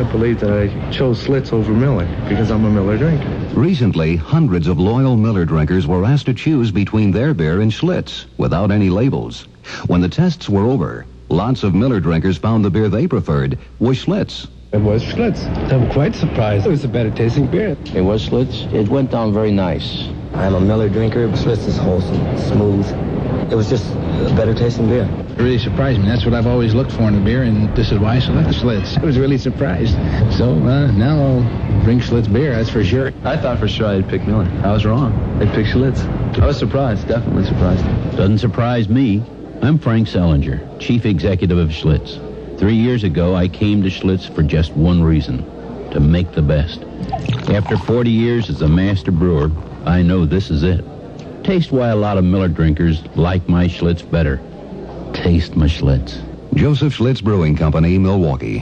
can't believe that I chose Schlitz over Miller because I'm a Miller drinker. Recently, hundreds of loyal Miller drinkers were asked to choose between their beer and Schlitz without any labels. When the tests were over, lots of Miller drinkers found the beer they preferred was Schlitz. It was Schlitz. I'm quite surprised. It was a better tasting beer. It was Schlitz. It went down very nice. I'm a Miller drinker. Schlitz is wholesome, smooth. It was just a better tasting beer. It really surprised me. That's what I've always looked for in a beer, and this is why I selected Schlitz. I was really surprised. So now I'll drink Schlitz beer, that's for sure. I thought for sure I'd pick Miller. I was wrong. I picked Schlitz. I was surprised, definitely surprised. Doesn't surprise me. I'm Frank Selinger, Chief Executive of Schlitz. 3 years ago, I came to Schlitz for just one reason, to make the best. After 40 years as a master brewer, I know this is it. Taste why a lot of Miller drinkers like my Schlitz better. Taste my Schlitz. Joseph Schlitz Brewing Company, Milwaukee.